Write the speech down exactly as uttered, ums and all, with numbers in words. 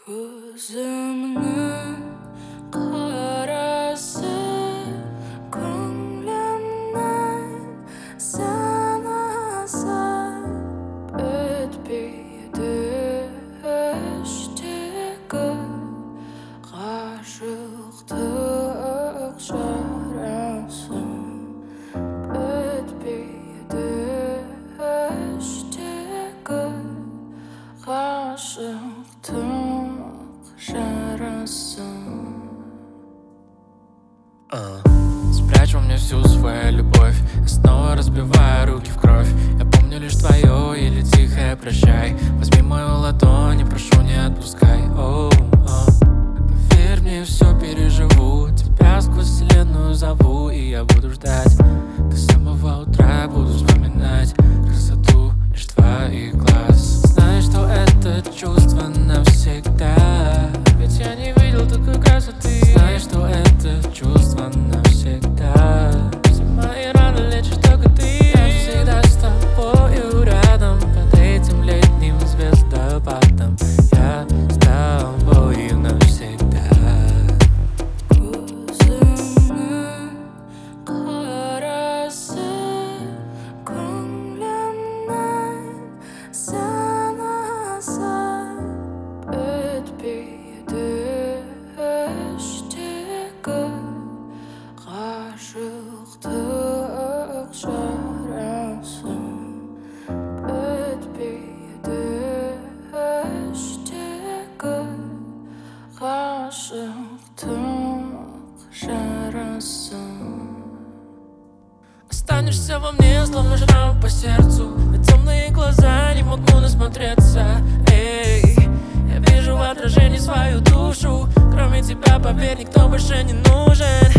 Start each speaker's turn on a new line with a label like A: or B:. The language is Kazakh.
A: Көзімнің қарасы көңілімнен санасып өтпейді іштегі ғашықтық жарасы өтпейді іштегі ғашықтық
B: Uh. Спрячь во мне всю свою любовь, я снова разбиваю руки в кровь. Я помню лишь твое или тихое прощай. Возьми мою ладонь и прошу, не отпускай. Oh, oh. Поверь мне, все переживу. Тебя сквозь вселенную зову, и я буду ждать. До самого утра буду вспоминать красоту лишь твоих глаз. Знаю, что это чувство навсегда, ведь я не видел такой красоты. Знаю, что это чувство навсегда. Все мои раны лечишь только ты. Я всегда с тобою рядом под этим летним звездопадом. Я с тобою навсегда.
A: Көзімнің қарасы көңілімнен санасып өтпейді іштегі ғашықтық жарасы өтпейді іштегі ғашықтық жарасы.
B: Останешься во мне, словно шрам по сердцу. На темные глаза не могу насмотреться. Эй, я вижу в отражении свою душу. Кроме тебя, поверь, никто больше не нужен.